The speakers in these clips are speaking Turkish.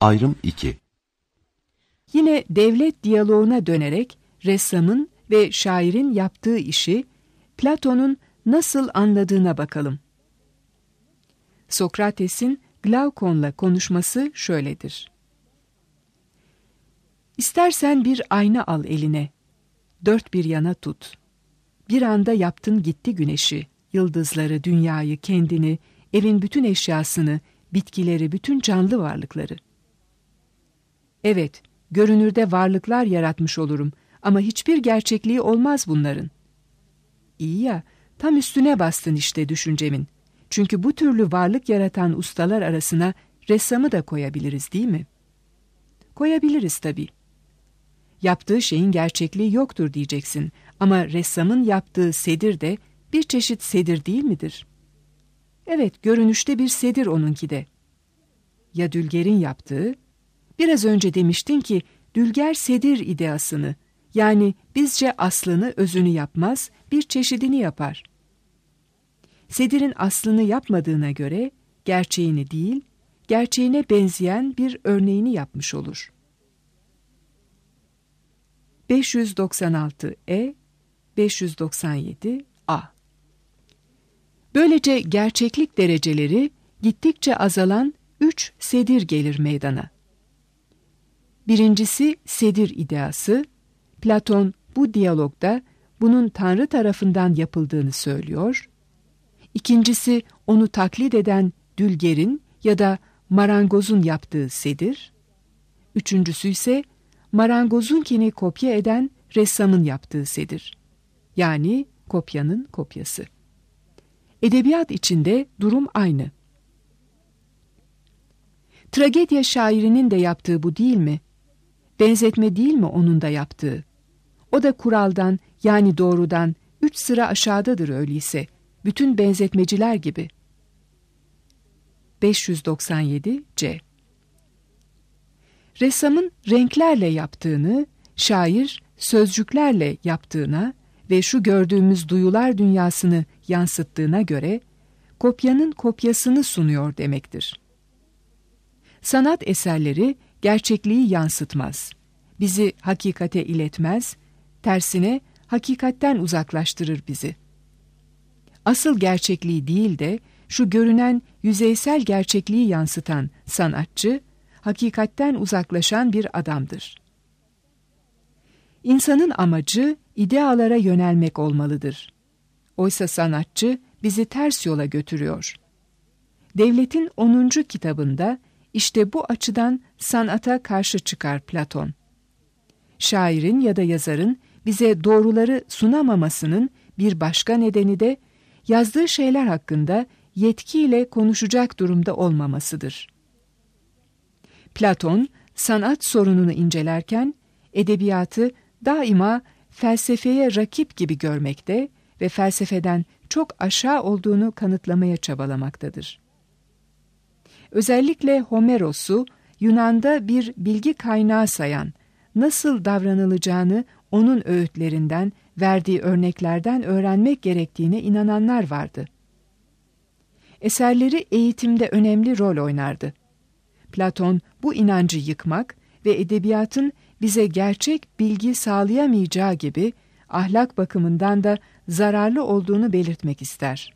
Ayrım 2. Yine devlet diyaloğuna dönerek ressamın ve şairin yaptığı işi Platon'un nasıl anladığına bakalım. Sokrates'in Glaukon'la konuşması şöyledir. İstersen bir ayna al eline, dört bir yana tut. Bir anda yaptın gitti güneşi, yıldızları, dünyayı, kendini, evin bütün eşyasını, bitkileri, bütün canlı varlıkları. Evet, görünürde varlıklar yaratmış olurum ama hiçbir gerçekliği olmaz bunların. İyi ya, tam üstüne bastın işte düşüncemin. Çünkü bu türlü varlık yaratan ustalar arasına ressamı da koyabiliriz değil mi? Koyabiliriz tabii. Yaptığı şeyin gerçekliği yoktur diyeceksin ama ressamın yaptığı sedir de bir çeşit sedir değil midir? Evet, görünüşte bir sedir onunki de. Ya Dülger'in yaptığı? Biraz önce demiştin ki Dülger sedir ideasını, yani bizce aslını özünü yapmaz, bir çeşidini yapar. Sedirin aslını yapmadığına göre gerçeğini değil, gerçeğine benzeyen bir örneğini yapmış olur. 596 597 Böylece gerçeklik dereceleri gittikçe azalan 3 sedir gelir meydana. Birincisi sedir ideası. Platon bu diyalogda bunun Tanrı tarafından yapıldığını söylüyor. İkincisi onu taklit eden Dülger'in ya da marangozun yaptığı sedir. Üçüncüsü ise marangozunkini kopya eden ressamın yaptığı sedir. Yani kopyanın kopyası. Edebiyat içinde durum aynı. Tragedya şairinin de yaptığı bu değil mi? Benzetme değil mi onun da yaptığı? O da kuraldan, yani doğrudan 3 sıra aşağıdadır öyleyse. Bütün benzetmeciler gibi. 597 Ressamın renklerle yaptığını, şair sözcüklerle yaptığına ve şu gördüğümüz duyular dünyasını yansıttığına göre kopyanın kopyasını sunuyor demektir. Sanat eserleri gerçekliği yansıtmaz, bizi hakikate iletmez, tersine hakikatten uzaklaştırır bizi. Asıl gerçekliği değil de şu görünen yüzeysel gerçekliği yansıtan sanatçı, hakikatten uzaklaşan bir adamdır. İnsanın amacı idealara yönelmek olmalıdır. Oysa sanatçı bizi ters yola götürüyor. Devletin 10. kitabında işte bu açıdan sanata karşı çıkar Platon. Şairin ya da yazarın bize doğruları sunamamasının bir başka nedeni de yazdığı şeyler hakkında yetkiyle konuşacak durumda olmamasıdır. Platon, sanat sorununu incelerken edebiyatı daima felsefeye rakip gibi görmekte ve felsefeden çok aşağı olduğunu kanıtlamaya çabalamaktadır. Özellikle Homeros'u Yunan'da bir bilgi kaynağı sayan, nasıl davranılacağını onun öğütlerinden, verdiği örneklerden öğrenmek gerektiğine inananlar vardı. Eserleri eğitimde önemli rol oynardı. Platon bu inancı yıkmak ve edebiyatın bize gerçek bilgi sağlayamayacağı gibi ahlak bakımından da zararlı olduğunu belirtmek ister.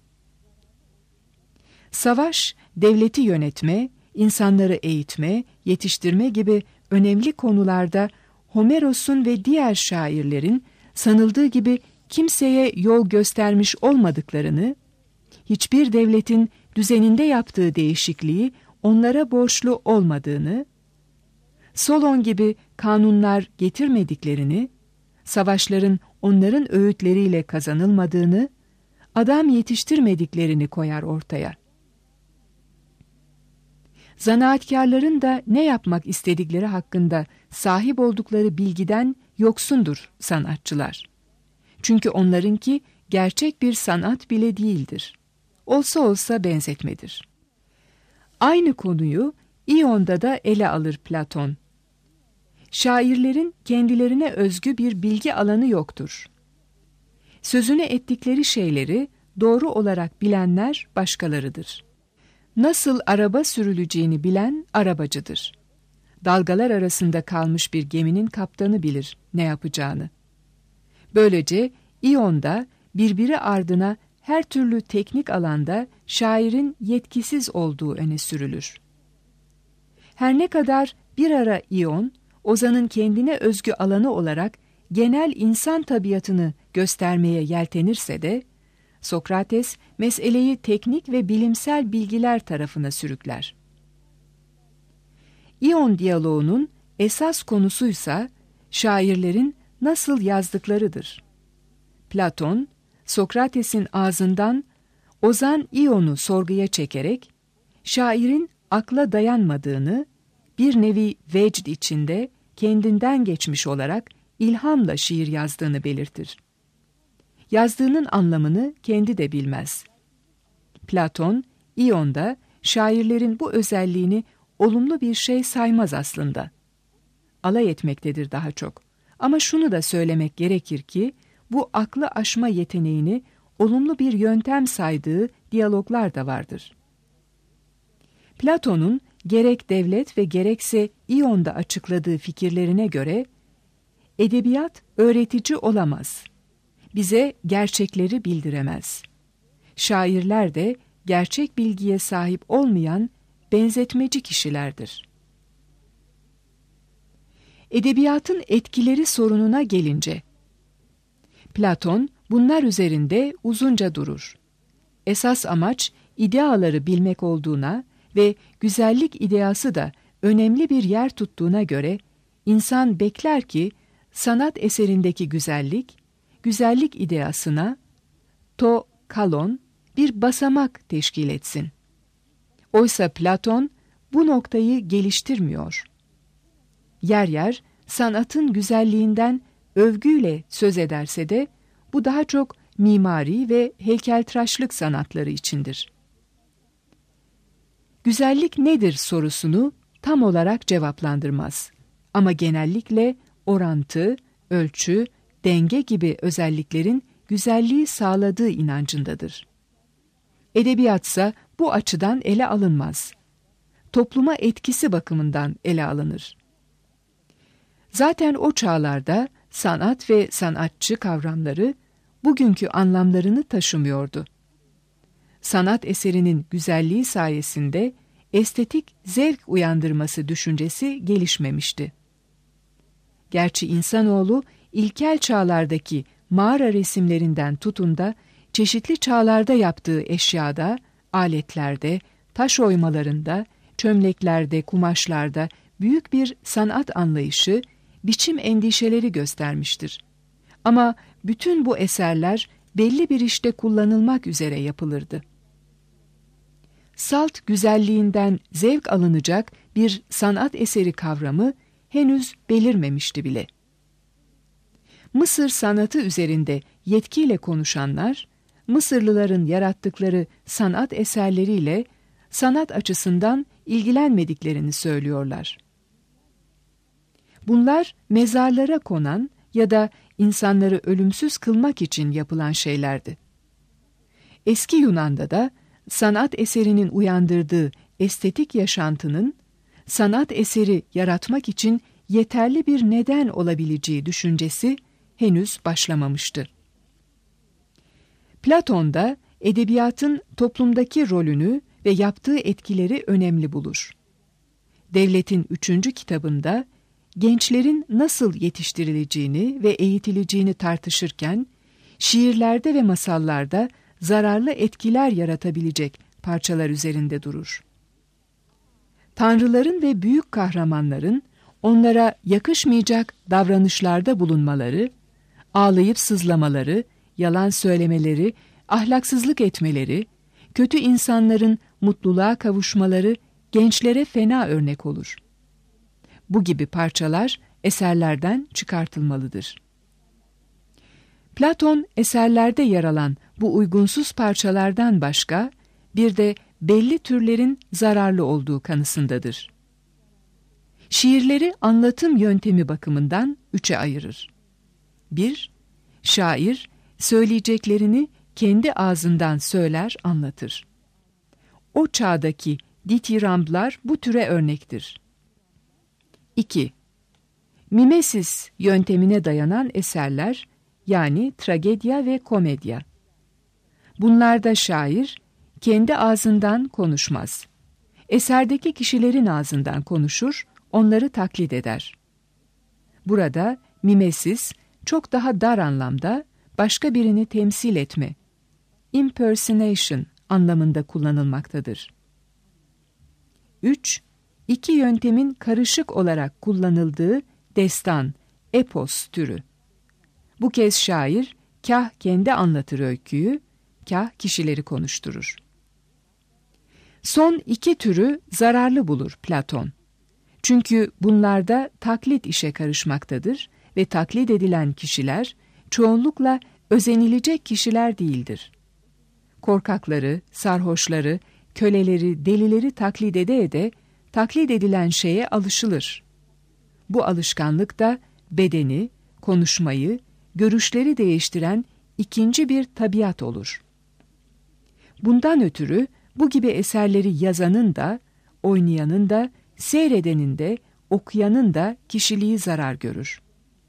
Savaş, devleti yönetme, insanları eğitme, yetiştirme gibi önemli konularda Homeros'un ve diğer şairlerin sanıldığı gibi kimseye yol göstermiş olmadıklarını, hiçbir devletin düzeninde yaptığı değişikliği onlara borçlu olmadığını, Solon gibi kanunlar getirmediklerini, savaşların onların öğütleriyle kazanılmadığını, adam yetiştirmediklerini koyar ortaya. Zanaatkarların da ne yapmak istedikleri hakkında sahip oldukları bilgiden yoksundur sanatçılar. Çünkü onlarınki gerçek bir sanat bile değildir. Olsa olsa benzetmedir. Aynı konuyu İyon'da da ele alır Platon. Şairlerin kendilerine özgü bir bilgi alanı yoktur. Sözünü ettikleri şeyleri doğru olarak bilenler başkalarıdır. Nasıl araba sürüleceğini bilen arabacıdır. dalgalar arasında kalmış bir geminin kaptanı bilir ne yapacağını. Böylece İyon'da birbiri ardına her türlü teknik alanda şairin yetkisiz olduğu öne sürülür. Her ne kadar bir ara İyon, ozanın kendine özgü alanı olarak genel insan tabiatını göstermeye yeltenirse de, Sokrates meseleyi teknik ve bilimsel bilgiler tarafına sürükler. İyon diyaloğunun esas konusuysa şairlerin nasıl yazdıklarıdır. Platon, Sokrates'in ağzından ozan İyon'u sorguya çekerek, şairin akla dayanmadığını, bir nevi vecd içinde kendinden geçmiş olarak ilhamla şiir yazdığını belirtir. Yazdığının anlamını kendi de bilmez. Platon, İyon'da şairlerin bu özelliğini olumlu bir şey saymaz aslında. Alay etmektedir daha çok. Ama şunu da söylemek gerekir ki, bu aklı aşma yeteneğini olumlu bir yöntem saydığı diyaloglar da vardır. Platon'un gerek devlet ve gerekse İyon'da açıkladığı fikirlerine göre, edebiyat öğretici olamaz. Bize gerçekleri bildiremez. Şairler de gerçek bilgiye sahip olmayan benzetmeci kişilerdir. Edebiyatın etkileri sorununa gelince, Platon bunlar üzerinde uzunca durur. Esas amaç ideaları bilmek olduğuna ve güzellik ideası da önemli bir yer tuttuğuna göre insan bekler ki sanat eserindeki güzellik ideasına to kalon bir basamak teşkil etsin. Oysa Platon bu noktayı geliştirmiyor. Yer yer sanatın güzelliğinden övgüyle söz ederse de bu daha çok mimari ve heykeltıraşlık sanatları içindir. Güzellik nedir sorusunu tam olarak cevaplandırmaz. Ama genellikle orantı, ölçü, denge gibi özelliklerin güzelliği sağladığı inancındadır. Edebiyatsa bu açıdan ele alınmaz. Topluma etkisi bakımından ele alınır. Zaten o çağlarda sanat ve sanatçı kavramları bugünkü anlamlarını taşımıyordu. Sanat eserinin güzelliği sayesinde estetik zevk uyandırması düşüncesi gelişmemişti. Gerçi insanoğlu ilkel çağlardaki mağara resimlerinden tutun da çeşitli çağlarda yaptığı eşyada, aletlerde, taş oymalarında, çömleklerde, kumaşlarda büyük bir sanat anlayışı, biçim endişeleri göstermiştir. Ama bütün bu eserler belli bir işte kullanılmak üzere yapılırdı. Salt güzelliğinden zevk alınacak bir sanat eseri kavramı henüz belirmemişti bile. Mısır sanatı üzerinde yetkiyle konuşanlar, Mısırlıların yarattıkları sanat eserleriyle sanat açısından ilgilenmediklerini söylüyorlar. Bunlar mezarlara konan ya da insanları ölümsüz kılmak için yapılan şeylerdi. Eski Yunan'da da sanat eserinin uyandırdığı estetik yaşantının sanat eseri yaratmak için yeterli bir neden olabileceği düşüncesi henüz başlamamıştı. Platon da edebiyatın toplumdaki rolünü ve yaptığı etkileri önemli bulur. Devlet'in 3. kitabında gençlerin nasıl yetiştirileceğini ve eğitileceğini tartışırken, şiirlerde ve masallarda zararlı etkiler yaratabilecek parçalar üzerinde durur. Tanrıların ve büyük kahramanların onlara yakışmayacak davranışlarda bulunmaları, ağlayıp sızlamaları, yalan söylemeleri, ahlaksızlık etmeleri, kötü insanların mutluluğa kavuşmaları gençlere fena örnek olur. Bu gibi parçalar eserlerden çıkartılmalıdır. Platon eserlerde yer alan bu uygunsuz parçalardan başka bir de belli türlerin zararlı olduğu kanısındadır. Şiirleri anlatım yöntemi bakımından 3'e ayırır. 1. Şair söyleyeceklerini kendi ağzından söyler, anlatır. O çağdaki dithyramlar bu türe örnektir. 2. Mimesis yöntemine dayanan eserler, yani tragedya ve komedya. Bunlarda şair kendi ağzından konuşmaz. Eserdeki kişilerin ağzından konuşur, onları taklit eder. Burada mimesis çok daha dar anlamda başka birini temsil etme, impersonation anlamında kullanılmaktadır. 3. İki yöntemin karışık olarak kullanıldığı destan, epos türü. Bu kez şair kah kendi anlatır öyküyü, kah kişileri konuşturur. Son iki türü zararlı bulur Platon. Çünkü bunlarda taklit işe karışmaktadır ve taklit edilen kişiler çoğunlukla özenilecek kişiler değildir. Korkakları, sarhoşları, köleleri, delileri taklit ede taklit edilen şeye alışılır. Bu alışkanlık da bedeni, konuşmayı, görüşleri değiştiren ikinci bir tabiat olur. Bundan ötürü bu gibi eserleri yazanın da, oynayanın da, seyredenin de, okuyanın da kişiliği zarar görür.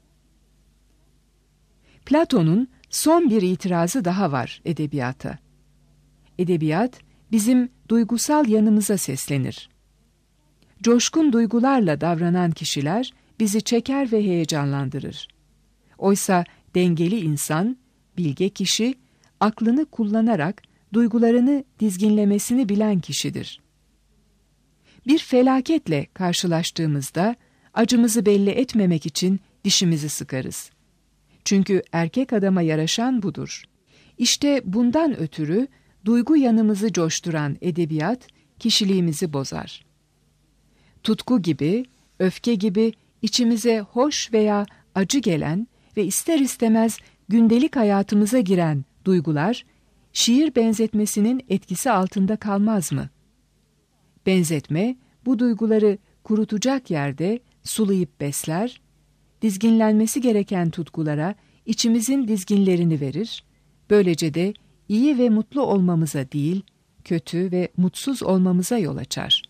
Platon'un son bir itirazı daha var edebiyata. Edebiyat bizim duygusal yanımıza seslenir. Coşkun duygularla davranan kişiler bizi çeker ve heyecanlandırır. Oysa dengeli insan, bilge kişi, aklını kullanarak duygularını dizginlemesini bilen kişidir. Bir felaketle karşılaştığımızda acımızı belli etmemek için dişimizi sıkarız. Çünkü erkek adama yaraşan budur. İşte bundan ötürü duygu yanımızı coşturan edebiyat kişiliğimizi bozar. Tutku gibi, öfke gibi içimize hoş veya acı gelen ve ister istemez gündelik hayatımıza giren duygular, şiir benzetmesinin etkisi altında kalmaz mı? Benzetme, bu duyguları kurutacak yerde sulayıp besler, dizginlenmesi gereken tutkulara içimizin dizginlerini verir, böylece de iyi ve mutlu olmamıza değil, kötü ve mutsuz olmamıza yol açar.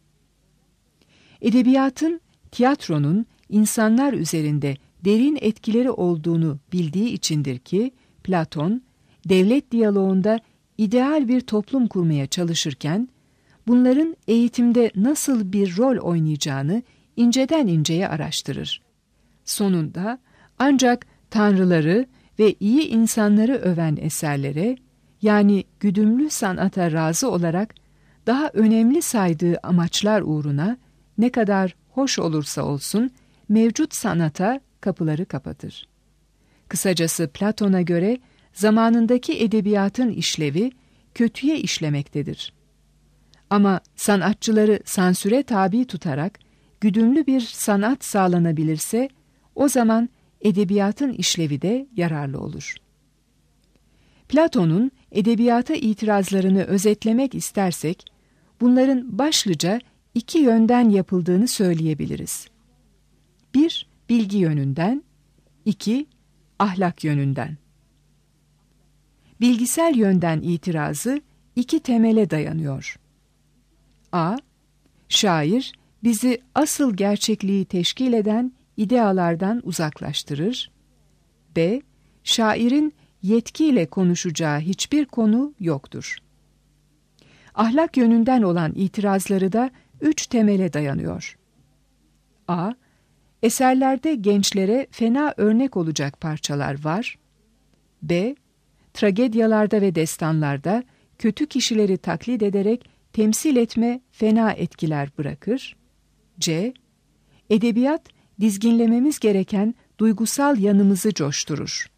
Edebiyatın, tiyatronun insanlar üzerinde derin etkileri olduğunu bildiği içindir ki, Platon, devlet diyaloğunda ideal bir toplum kurmaya çalışırken, bunların eğitimde nasıl bir rol oynayacağını inceden inceye araştırır. Sonunda ancak tanrıları ve iyi insanları öven eserlere, yani güdümlü sanata razı olarak daha önemli saydığı amaçlar uğruna ne kadar hoş olursa olsun mevcut sanata kapıları kapatır. Kısacası Platon'a göre zamanındaki edebiyatın işlevi kötüye işlemektedir. Ama sanatçıları sansüre tabi tutarak güdümlü bir sanat sağlanabilirse o zaman edebiyatın işlevi de yararlı olur. Platon'un edebiyata itirazlarını özetlemek istersek, bunların başlıca iki yönden yapıldığını söyleyebiliriz. 1. Bilgi yönünden, 2. Ahlak yönünden. Bilgisel yönden itirazı iki temele dayanıyor. A. Şair bizi asıl gerçekliği teşkil eden idealardan uzaklaştırır. B. Şairin yetkiyle konuşacağı hiçbir konu yoktur. Ahlak yönünden olan itirazları da 3 temele dayanıyor. A. Eserlerde gençlere fena örnek olacak parçalar var. B. Tragedyalarda ve destanlarda kötü kişileri taklit ederek temsil etme fena etkiler bırakır. C. Edebiyat dizginlememiz gereken duygusal yanımızı coşturur.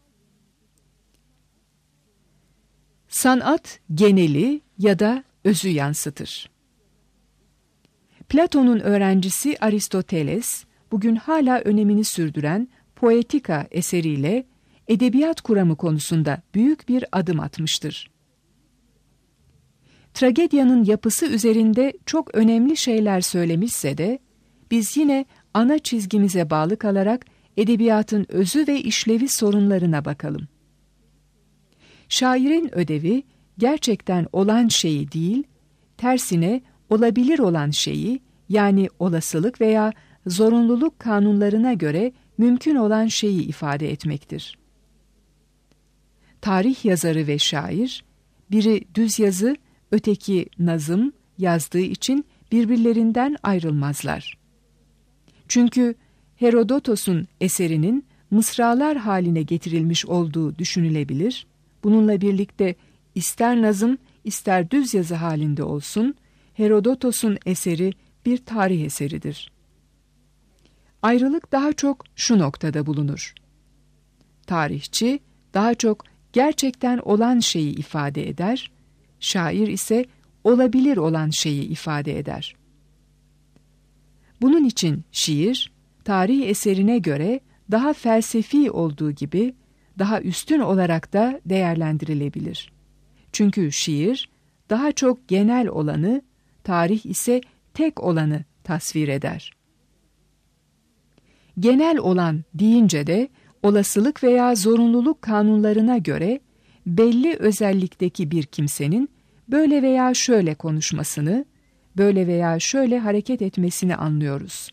Sanat geneli ya da özü yansıtır. Platon'un öğrencisi Aristoteles, bugün hala önemini sürdüren Poetika eseriyle edebiyat kuramı konusunda büyük bir adım atmıştır. Tragedyanın yapısı üzerinde çok önemli şeyler söylemişse de, biz yine ana çizgimize bağlı kalarak edebiyatın özü ve işlevi sorunlarına bakalım. Şairin ödevi gerçekten olan şeyi değil, tersine olabilir olan şeyi, yani olasılık veya zorunluluk kanunlarına göre mümkün olan şeyi ifade etmektir. Tarih yazarı ve şair, biri düz yazı, öteki nazım yazdığı için birbirlerinden ayrılmazlar. Çünkü Herodotos'un eserinin mısralar haline getirilmiş olduğu düşünülebilir. Bununla birlikte ister nazım ister düz yazı halinde olsun, Herodotos'un eseri bir tarih eseridir. Ayrılık daha çok şu noktada bulunur. Tarihçi daha çok gerçekten olan şeyi ifade eder, şair ise olabilir olan şeyi ifade eder. Bunun için şiir, tarih eserine göre daha felsefi olduğu gibi daha üstün olarak da değerlendirilebilir. Çünkü şiir daha çok genel olanı, tarih ise tek olanı tasvir eder. Genel olan deyince de olasılık veya zorunluluk kanunlarına göre belli özellikteki bir kimsenin böyle veya şöyle konuşmasını, böyle veya şöyle hareket etmesini anlıyoruz.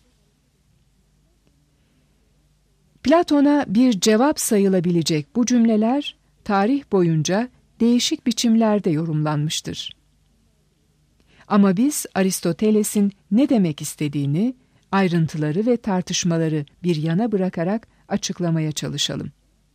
Platon'a bir cevap sayılabilecek bu cümleler tarih boyunca değişik biçimlerde yorumlanmıştır. Ama biz Aristoteles'in ne demek istediğini, ayrıntıları ve tartışmaları bir yana bırakarak açıklamaya çalışalım.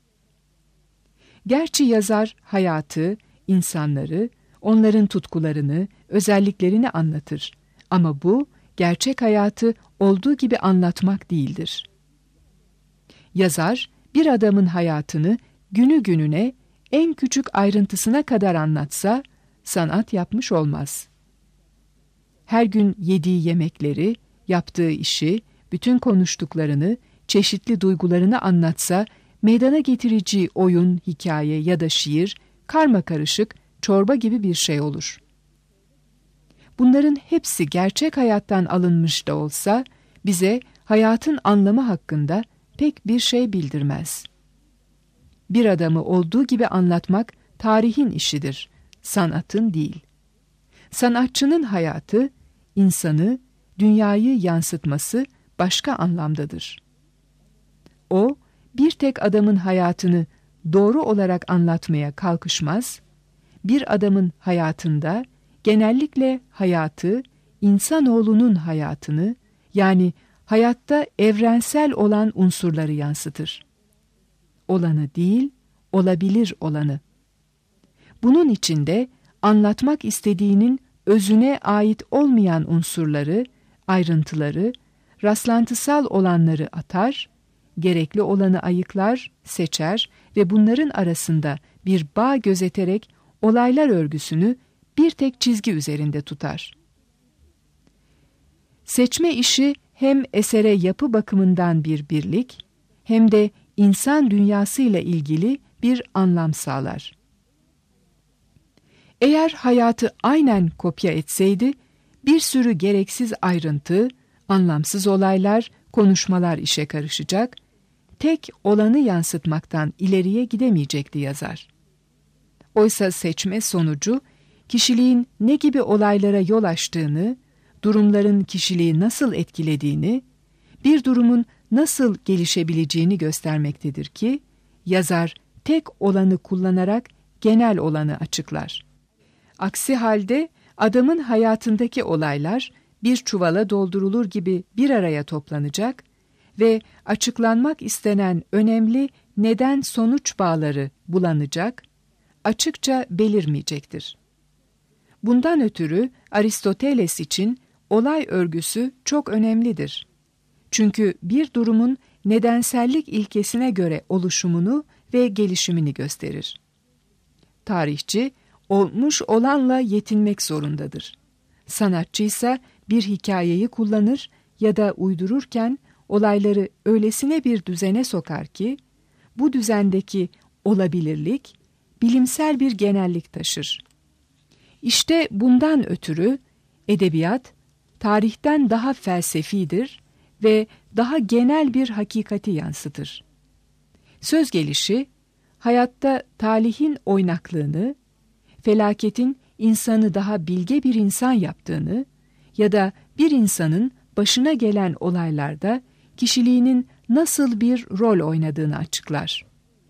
Gerçi yazar hayatı, insanları, onların tutkularını, özelliklerini anlatır. Ama bu, gerçek hayatı olduğu gibi anlatmak değildir. Yazar, bir adamın hayatını günü gününe, en küçük ayrıntısına kadar anlatsa, sanat yapmış olmaz. Her gün yediği yemekleri, yaptığı işi, bütün konuştuklarını, çeşitli duygularını anlatsa, meydana getireceği oyun, hikaye ya da şiir, karmakarışık, çorba gibi bir şey olur. Bunların hepsi gerçek hayattan alınmış da olsa, bize hayatın anlamı hakkında pek bir şey bildirmez. Bir adamı olduğu gibi anlatmak tarihin işidir, sanatın değil. Sanatçının hayatı, insanı, dünyayı yansıtması başka anlamdadır. O, bir tek adamın hayatını doğru olarak anlatmaya kalkışmaz, bir adamın hayatında genellikle hayatı, insanoğlunun hayatını, yani hayatta evrensel olan unsurları yansıtır. Olanı değil, olabilir olanı. Bunun içinde anlatmak istediğinin özüne ait olmayan unsurları, ayrıntıları, rastlantısal olanları atar, gerekli olanı ayıklar, seçer ve bunların arasında bir bağ gözeterek olaylar örgüsünü bir tek çizgi üzerinde tutar. Seçme işi hem esere yapı bakımından bir birlik, hem de insan dünyasıyla ilgili bir anlam sağlar. Eğer hayatı aynen kopya etseydi, bir sürü gereksiz ayrıntı, anlamsız olaylar, konuşmalar işe karışacak, tek olanı yansıtmaktan ileriye gidemeyecekti yazar. Oysa seçme sonucu, kişiliğin ne gibi olaylara yol açtığını, durumların kişiliği nasıl etkilediğini, bir durumun nasıl gelişebileceğini göstermektedir ki, yazar tek olanı kullanarak genel olanı açıklar. Aksi halde adamın hayatındaki olaylar bir çuvala doldurulur gibi bir araya toplanacak ve açıklanmak istenen önemli neden-sonuç bağları bulanacak, açıkça belirmeyecektir. Bundan ötürü Aristoteles için olay örgüsü çok önemlidir. Çünkü bir durumun nedensellik ilkesine göre oluşumunu ve gelişimini gösterir. Tarihçi, olmuş olanla yetinmek zorundadır. Sanatçı ise bir hikayeyi kullanır ya da uydururken olayları öylesine bir düzene sokar ki, bu düzendeki olabilirlik, bilimsel bir genellik taşır. İşte bundan ötürü edebiyat, tarihten daha felsefidir ve daha genel bir hakikati yansıtır. Söz gelişi, hayatta talihin oynaklığını, felaketin insanı daha bilge bir insan yaptığını ya da bir insanın başına gelen olaylarda kişiliğinin nasıl bir rol oynadığını açıklar.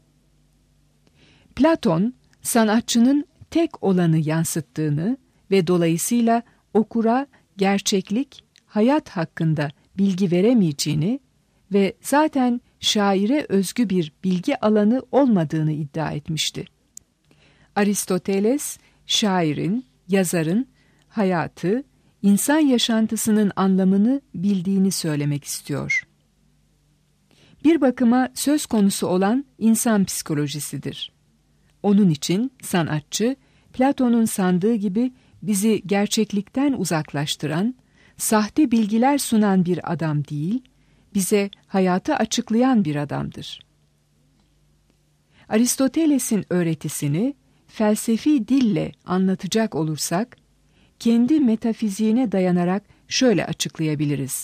Platon, sanatçının tek olanı yansıttığını ve dolayısıyla okura gerçeklik, hayat hakkında bilgi veremeyeceğini ve zaten şaire özgü bir bilgi alanı olmadığını iddia etmişti. Aristoteles, şairin, yazarın hayatı, insan yaşantısının anlamını bildiğini söylemek istiyor. Bir bakıma söz konusu olan insan psikolojisidir. Onun için sanatçı, Platon'un sandığı gibi bizi gerçeklikten uzaklaştıran, sahte bilgiler sunan bir adam değil, bize hayatı açıklayan bir adamdır. Aristoteles'in öğretisini felsefi dille anlatacak olursak, kendi metafiziğine dayanarak şöyle açıklayabiliriz.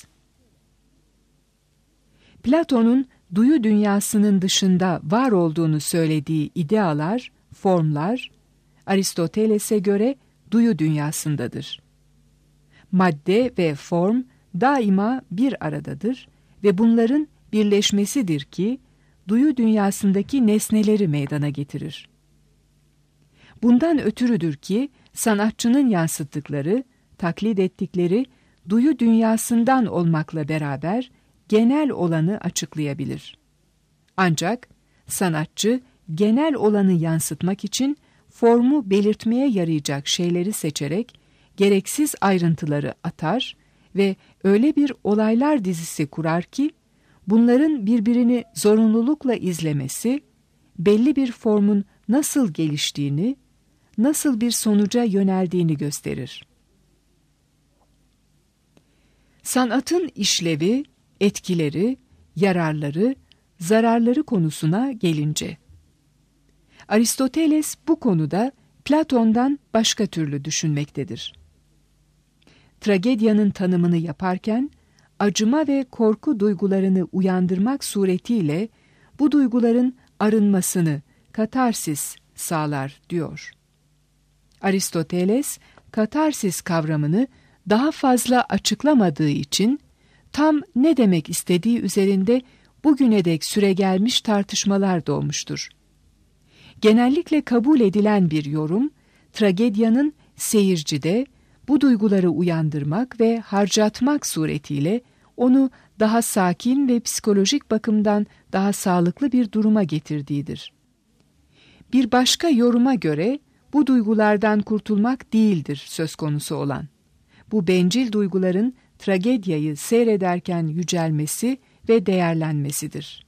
Platon'un duyu dünyasının dışında var olduğunu söylediği idealar, formlar, Aristoteles'e göre duyu dünyasındadır. Madde ve form daima bir aradadır ve bunların birleşmesidir ki duyu dünyasındaki nesneleri meydana getirir. Bundan ötürüdür ki sanatçının yansıttıkları, taklit ettikleri duyu dünyasından olmakla beraber genel olanı açıklayabilir. Ancak sanatçı genel olanı yansıtmak için formu belirtmeye yarayacak şeyleri seçerek gereksiz ayrıntıları atar ve öyle bir olaylar dizisi kurar ki bunların birbirini zorunlulukla izlemesi, belli bir formun nasıl geliştiğini, nasıl bir sonuca yöneldiğini gösterir. Sanatın işlevi, etkileri, yararları, zararları konusuna gelince, Aristoteles bu konuda Platon'dan başka türlü düşünmektedir. Tragedyanın tanımını yaparken, acıma ve korku duygularını uyandırmak suretiyle bu duyguların arınmasını, katarsis sağlar diyor. Aristoteles, katarsis kavramını daha fazla açıklamadığı için tam ne demek istediği üzerinde bugüne dek süregelmiş tartışmalar doğmuştur. Genellikle kabul edilen bir yorum, tragedyanın seyircide bu duyguları uyandırmak ve harcatmak suretiyle onu daha sakin ve psikolojik bakımdan daha sağlıklı bir duruma getirdiğidir. Bir başka yoruma göre bu duygulardan kurtulmak değildir söz konusu olan. Bu bencil duyguların tragedyayı seyrederken yücelmesi ve değerlenmesidir.